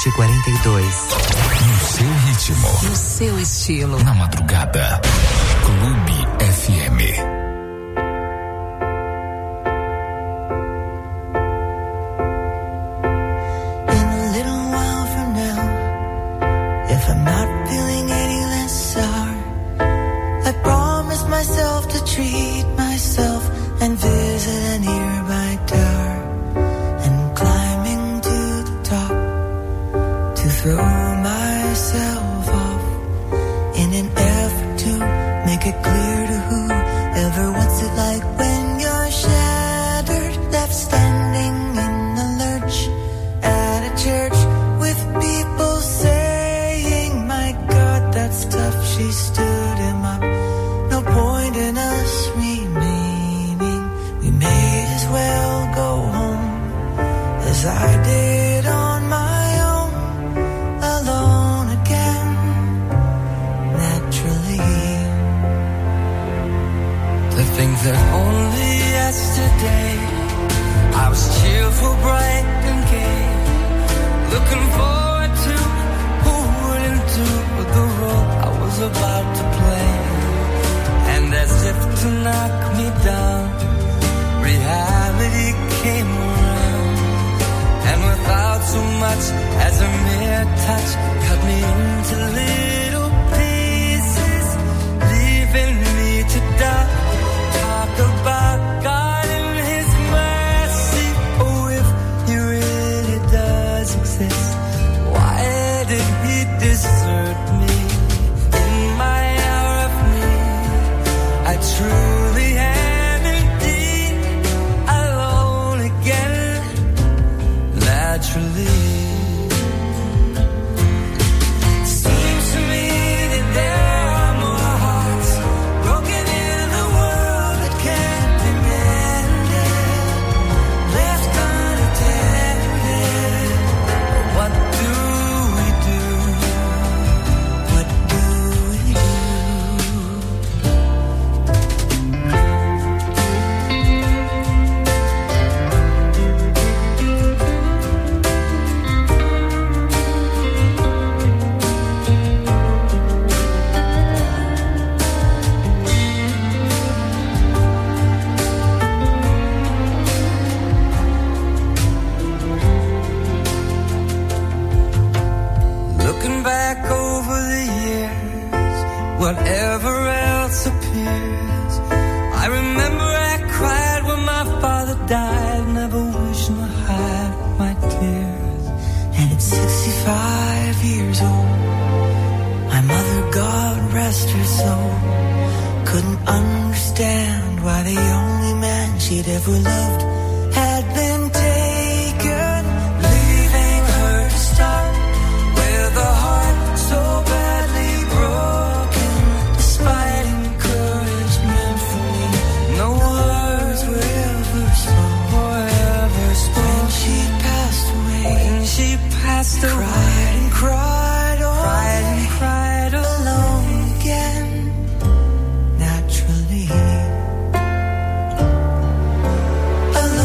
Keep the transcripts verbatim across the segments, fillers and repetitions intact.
sete quarenta e dois. No seu ritmo. No seu estilo. Na madrugada. Clube F M. Myself to treat myself and visit a nearby tower and climbing to the top to throw myself off in an effort to make it clear to whoever what's it like when you're shattered, left standing in the lurch at a church with people saying, my God, that's tough. She stood him up. No point in us remaining. We may as well go home as I did on my own, alone again, naturally. The things that only yesterday I was cheerful, bright and gay, looking forward to who wouldn't do the role I was about to play. And as if to knock me down, reality came around, and without so much as a mere touch, cut me into little pieces, leaving me to die. Talk about God and His mercy. Oh, if He really does exist, why did He desert me in my hour of need? I truly am indeed alone again, naturally. Seems to me that there are more hearts broken in the world that can't be mended, left unattended. What do we do? What do we do? Looking back over the years, whatever else appears, I remember I cried when my father died, never wished to hide my tears. And at sixty-five years old, my mother, God rest her soul, couldn't understand why the only man she'd ever loved had been taken, leaving her to start with a heart so badly broken. Despite encouragement from me, no words were ever spoken, or ever spoken. When she passed away, when she passed away, cried and cried, oh, cried and cried, alone again, naturally. Alone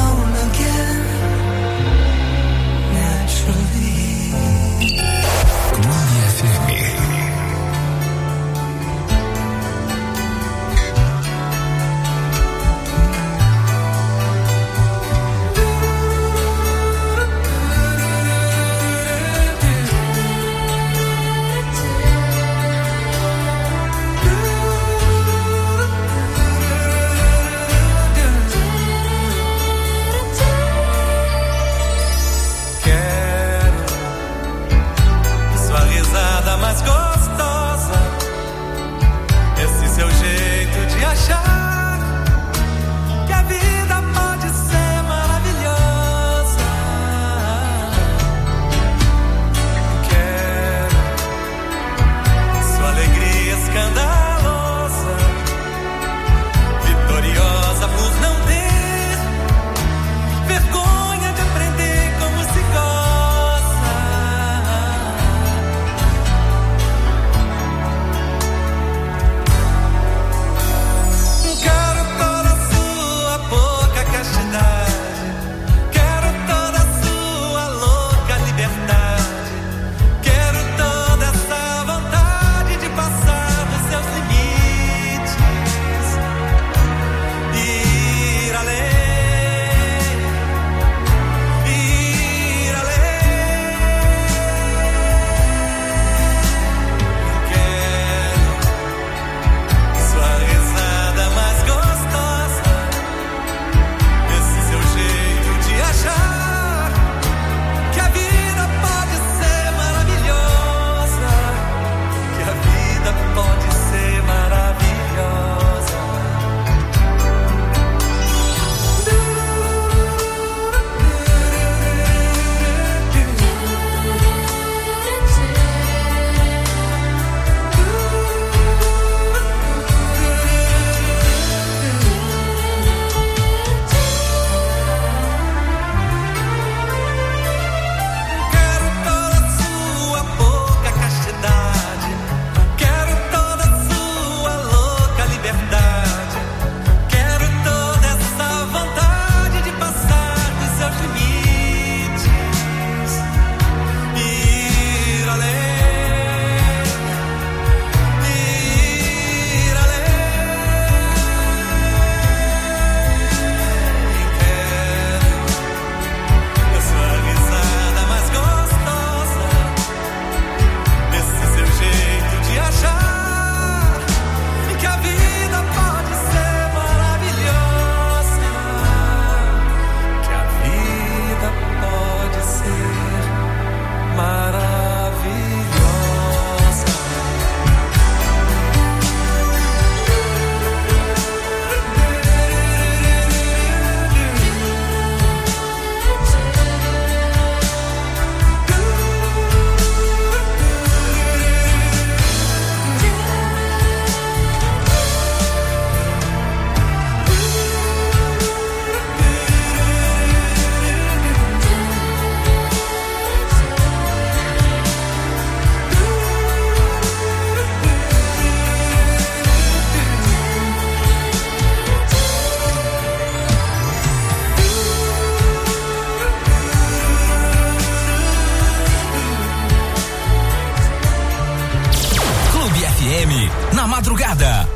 M, na madrugada.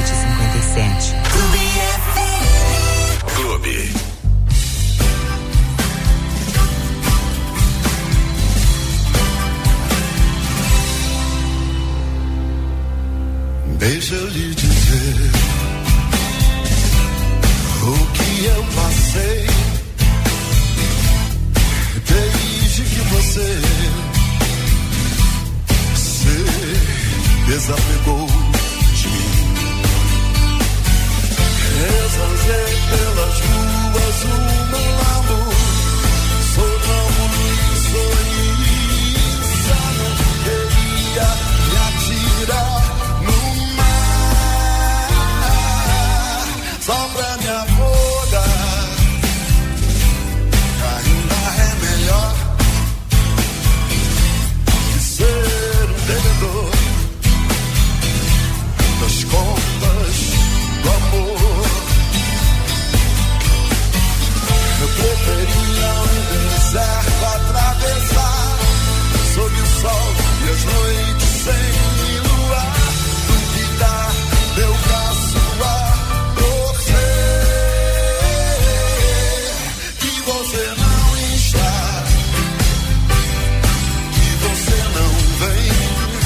meia-noite e cinquenta e sete. Clube. Deixa eu lhe dizer o que eu passei desde que você se desapegou de mim. Exaltei pelas ruas o meu amor, sonâmbulo e sorri, só não queria me atirar no mar, só pra me afogar. Ainda é melhor que ser um devedor das contas do amor. Eu preferia um deserto atravessar, sob o sol e as noites sem luar, do que dar meu braço a torcer, que você não está, que você não vem.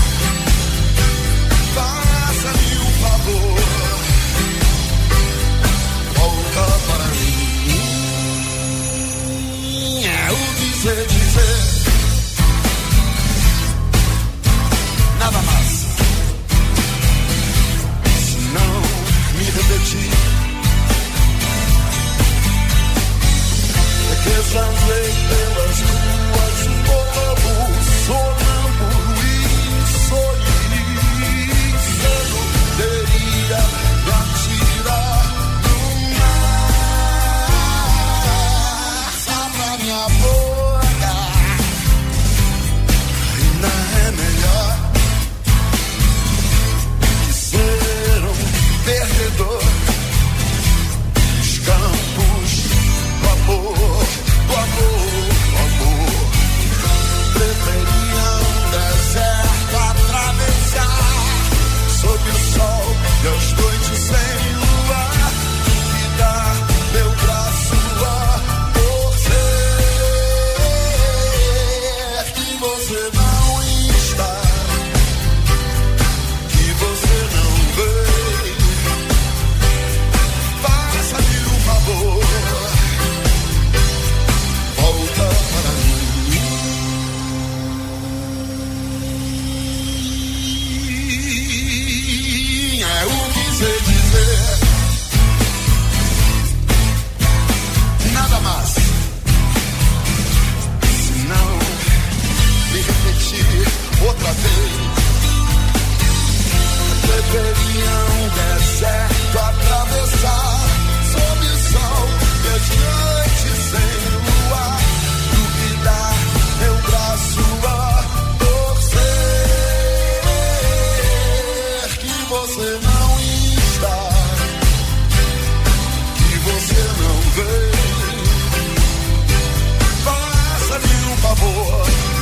Faça-me um favor, volta para mim. É o dizer, dizer, nada mais. Se não me repetir, é que andei pelas ruas um bobo, sonâmbulo e sorri, cedo teria me atirar no mar, só pra me afogar. Ainda é melhor que ser um perdedor nos campos do amor, do amor, do amor. Preferia um deserto atravessar, sob o sol e as noites sem luar, e dar meu braço a torcer, que você não está, que você não veio. Faça-me um favor, volta para mim. É o que sei dizer, nada mais. Se não me repetir outra vez, preferia um deserto atravessar, sob o sol e as noites sem luar, do que dar meu braço a torcer, que você não está, que você não veio. Faça-me um favor,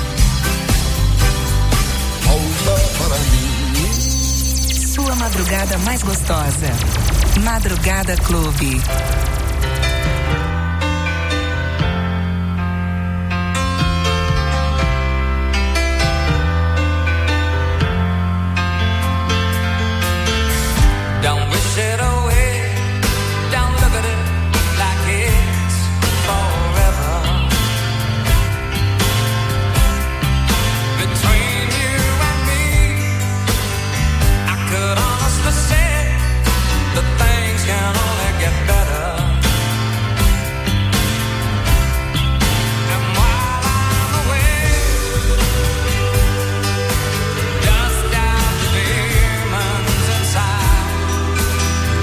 volta para mim. Sua madrugada mais gostosa. Madrugada Clube. Don't wish it away, don't look at it like it's forever. Between you and me, I could honestly say that things can only get better. And while I'm away, dust down the demons inside.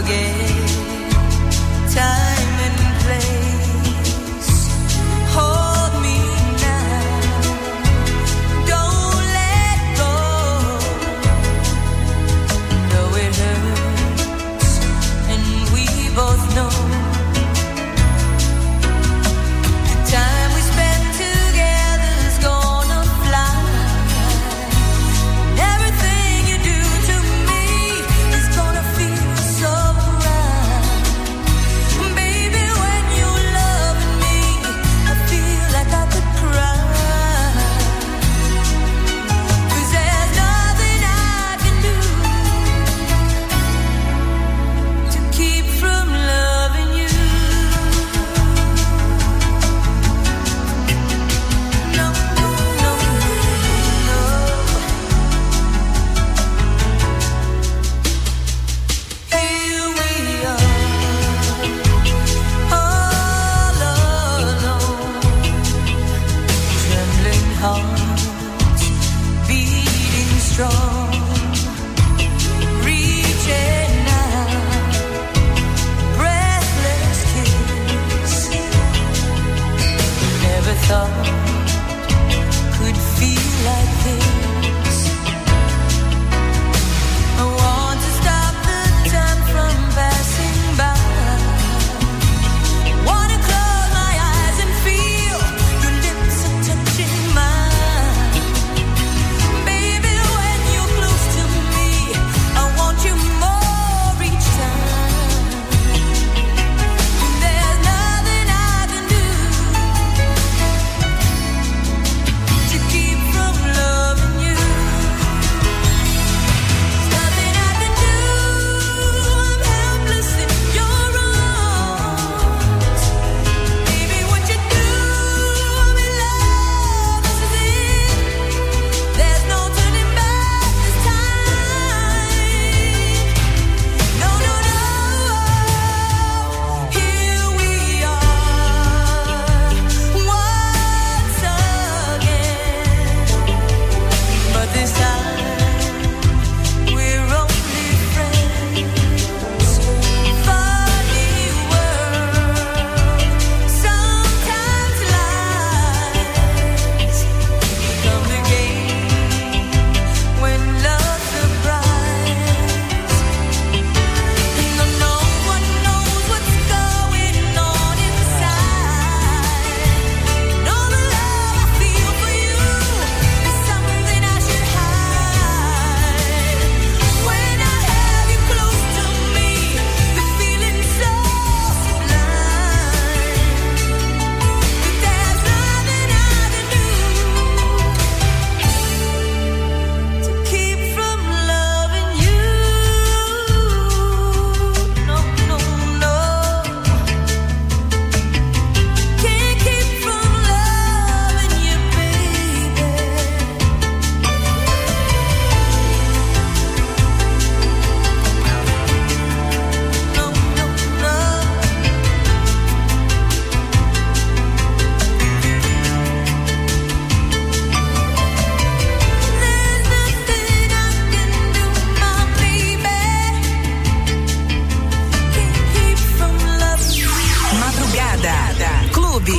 forget time and place. Hold me now, don't let go. Though it hurts, and we both know the time we spent together's gonna fly. Everything you do to me is gonna feel so right. Baby, when you're loving me, I feel like I could cry. 'Cause there's nothing I can do to keep from loving you. No, no, no, no. Here we are, all alone, trembling hearts beating strong, reaching out, breathless kiss. Never thought could feel like this. I want to stop the time from passing by. Wanna close my eyes and feel your lips are touching mine. Baby, when you're close to me, I want you more each time. There's nothing I can do to keep from loving you. There's nothing I can do. I'm helpless in your arms. Baby, what you do, I'm in love. This is it. There's no turning back this time. No, no, no. Here we are once again, but this time we're only friends. Funny world, sometimes lies become the game when love surprise. No, no one knows what's going on inside. And all the love I feel for you is something I should hide. When I have you close to me, the feeling's so sublime. But there's nothing I can do to keep from loving you. No, no, no. Can't keep from loving you, baby. No, no, no. There's nothing I can do, my baby. Can't keep from loving you. Madrugada Clube.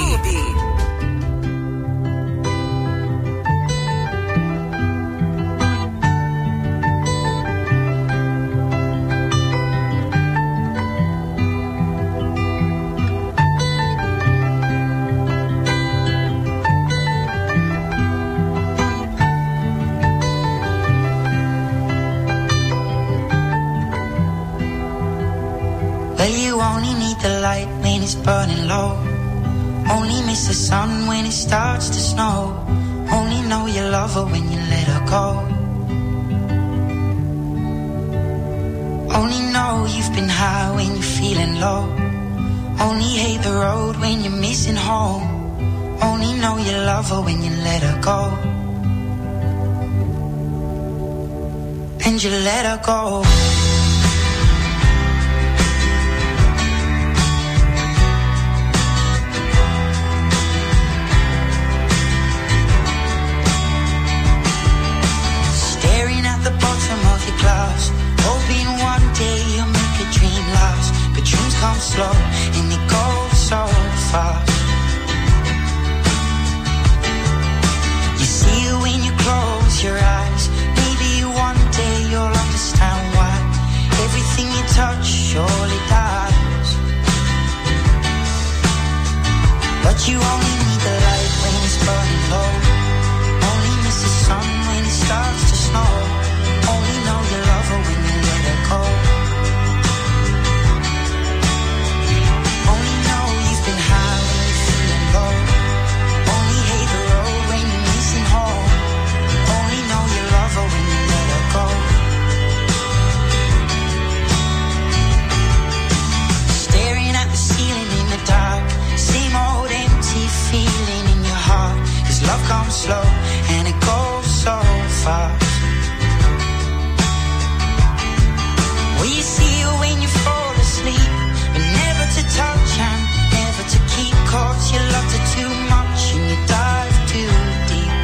Well, you only need the light when it's burning low. Only miss the sun when it starts to snow. Only know you love her when you let her go. Only know you've been high when you're feeling low. Only hate the road when you're missing home. Only know you love her when you let her go. And you let her go. Staring at the bottom of your glass, hoping one day you'll make a dream last. slow and it goes so fast. You see it when you close your eyes. Maybe one day you'll understand why everything you touch surely dies. But you only need the light when it's burning low. Only miss the sun when it starts to snow. Only know you love her when you let her go. Only know you've been high when you're feeling low. Only hate the road when you're missing home. Only know you love her when you let her go. Staring at the ceiling in the dark. Same old empty feeling in your heart. 'Cause love comes slow and it goes so fast. Well, you see her when you fall asleep, but never to touch and never to keep. 'Cause you loved her too much and you dive too deep.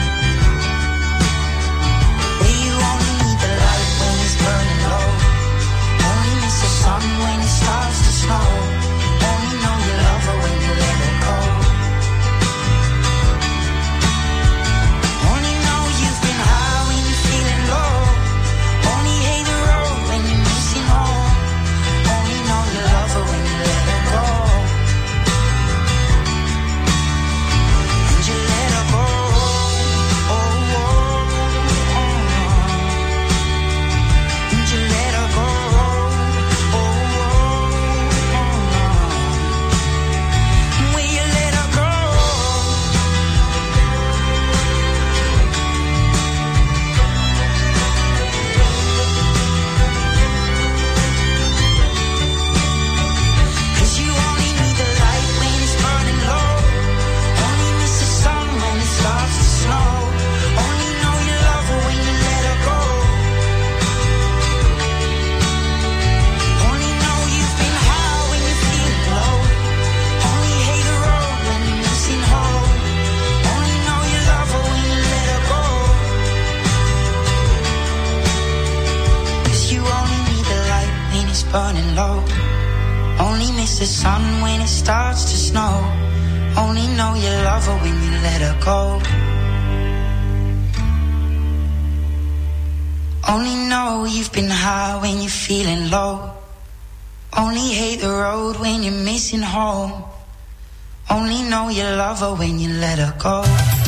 Well, you only need the light when it's burning low. Only miss the sun when it starts to snow. Only know you love her when you let her go. Only know you've been high when you're feeling low. Only hate the road when you're missing home. Only know you love her when you let her go. And you let her go. Oh, oh, oh. And you let her go. Oh, oh, oh. Will you let her go? 'Cause you only need the light when it's burning low. Only miss the sun when it starts to snow. Only know you love her when you let her go. Only know you've been high when you're feeling low. Only hate the road when you're missing home. Only know you love her when you let her go. 'Cause you only need the light when it's burning low. Only miss the sun when it starts to snow. Only know you love her when you let her go. Only know you've been high when you're feeling low. Only hate the road when you're missing home. Only know you love her when you let her go.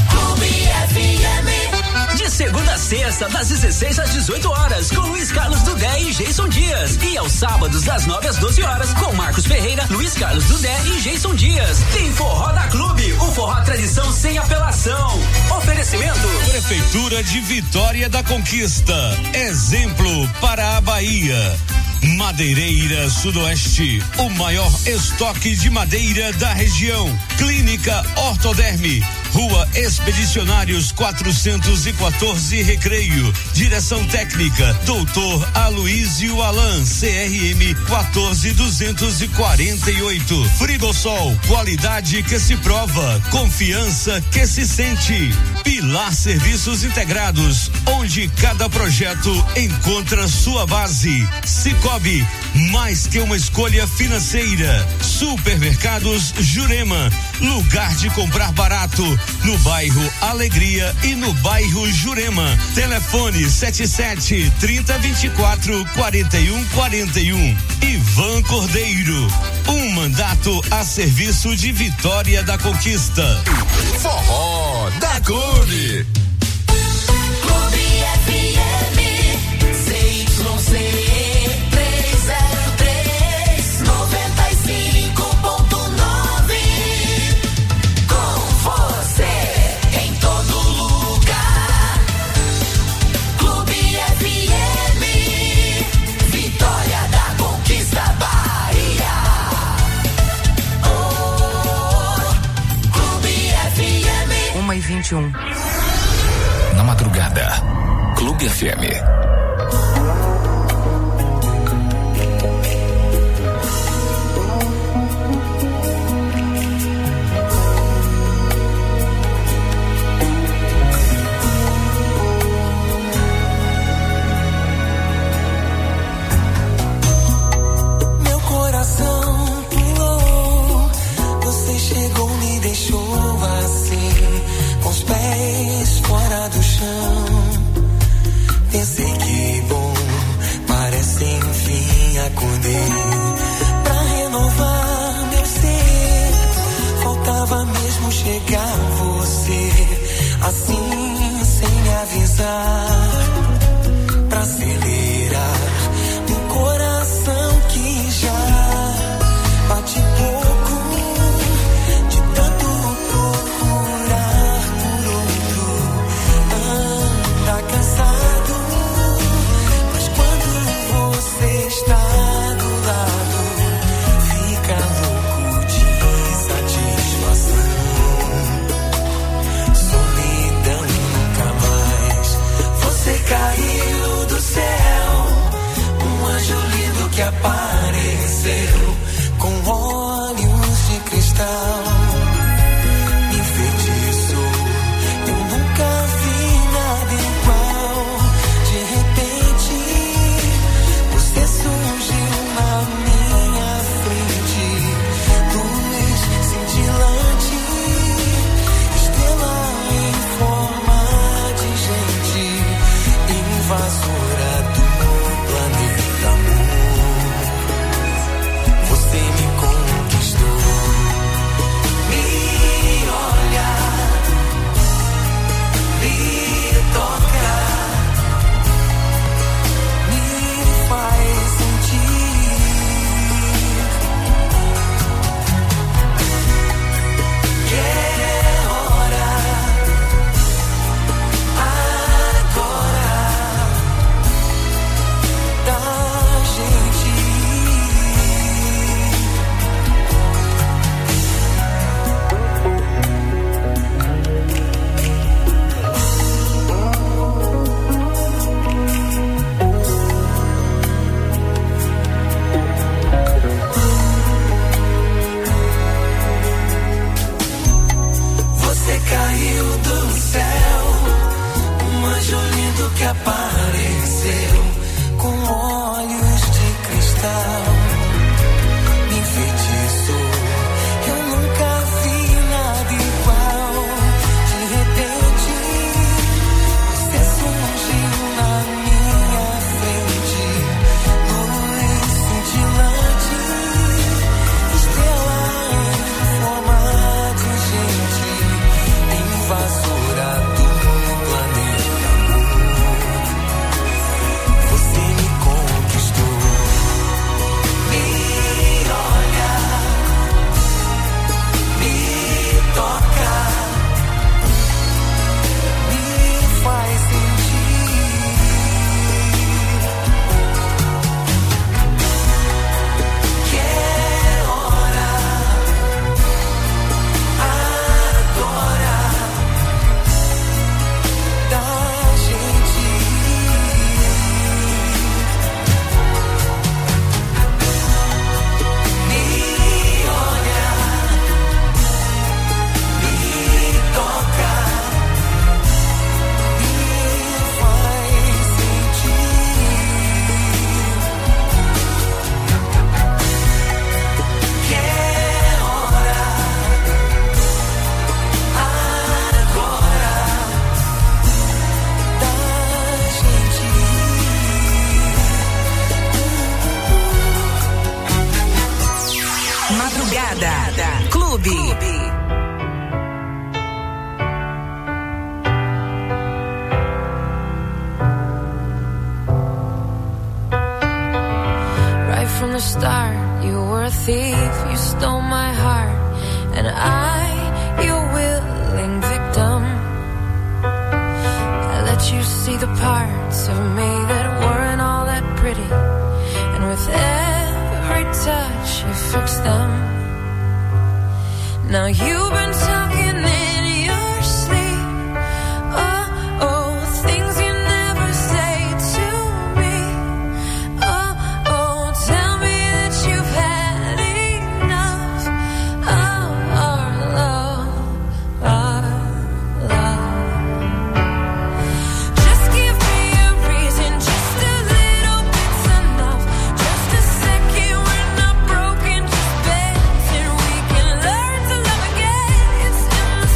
De segunda a sexta, das dezesseis às dezoito horas, com Luiz Carlos Dudé e Jason Dias. E aos sábados, das nove às doze horas, com Marcos Ferreira, Luiz Carlos Dudé e Jason Dias. Tem Forró da Clube, o forró tradição sem apelação. Oferecimento: Prefeitura de Vitória da Conquista. Exemplo para a Bahia. Madeireira Sudoeste, o maior estoque de madeira da região. Clínica Ortoderme, Rua Expedicionários quatrocentos e quatorze, Recreio. Direção técnica doutor Aloísio Alan, C R M quatorze duzentos e quarenta e oito. Frigosol, qualidade que se prova, confiança que se sente. Pilar Serviços Integrados, onde cada projeto encontra sua base. Cicobi, mais que uma escolha financeira. Supermercados Jurema, lugar de comprar barato, no bairro Alegria e no bairro Jurema. Telefone sete sete, trinta, vinte e quatro, quarenta e um, quarenta e um. Ivan Cordeiro, um mandato a serviço de Vitória da Conquista. Forró da Clube. Clube F M, C Y C trezentos e três, noventa e cinco ponto nove. Com você em todo lugar. Clube F M, Vitória da Conquista, Bahia. Oh, Clube F M. uma e vinte e um. Na madrugada, Clube F M. Meu coração pra renovar meu ser. Faltava mesmo chegar você, assim sem me avisar, pra acelerar um coração que já bate pouco, de tanto procurar por outro. Anda cansado, mas quando você está do lado, fica louco de satisfação. Solidão nunca mais. Você caiu do céu, um anjo lindo que apareceu com olhos de cristal. Me enfeitiçou, eu nunca vi nada igual. De repente, você surgiu na minha frente, luz cintilante, estrela em forma de gente, invasora do planeta amor. Você me conquistou, me olha, me toca, me faz sentir que é hora agora da gente ir. Você caiu do céu, um anjo lindo que apareceu com olhos de cristal. Me enfeitiçou, eu nunca vi nada igual. De repente, você surgiu na minha frente, luz cintilante, estrela em forma de gente, invasora do planeta amor. Você me conquistou, me olha, me toca, me faz sentir que é hora agora da gente ir. Me olha, me toca, me faz sentir que é hora agora da gente ir. Madrugada Clube. Right from the start, you were a thief, you stole my heart, and I, your willing victim. I let you see the parts of me that weren't all that pretty, and with every touch you fixed them. Now you've been talking in your sleep, oh, oh, things you never say to me. Oh, oh, tell me that you've had enough of our love, our love. Just give me a reason, just a little bit's enough. Just a second, we're not broken, just bends, and we can learn to love again. It's in the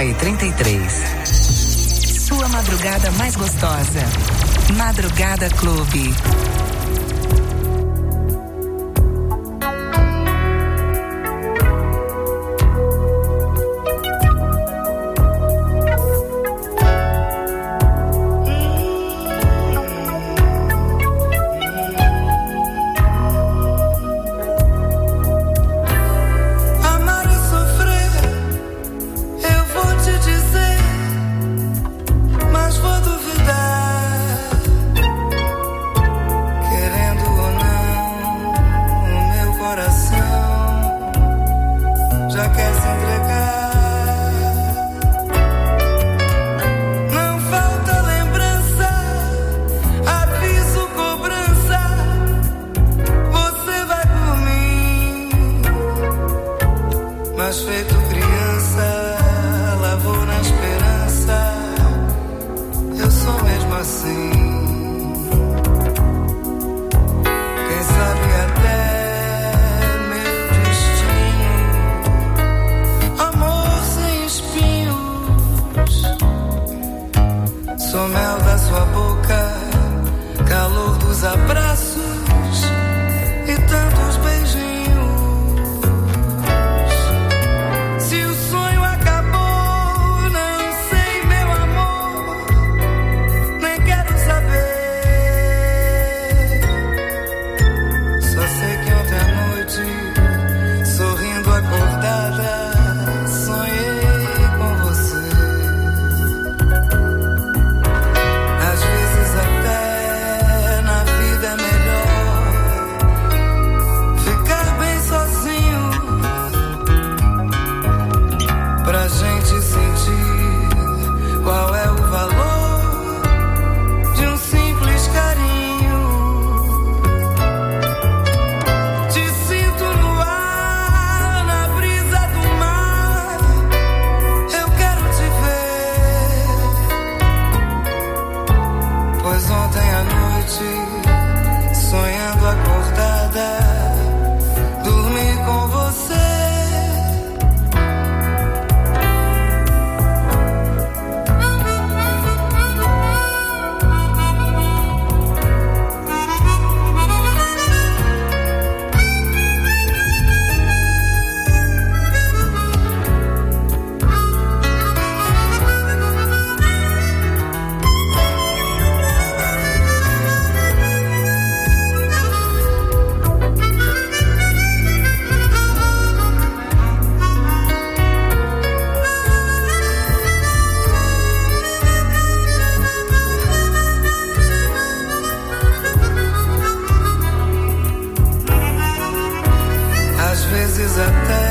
uma e trinta e três. Sua madrugada mais gostosa. Madrugada Clube. Às vezes até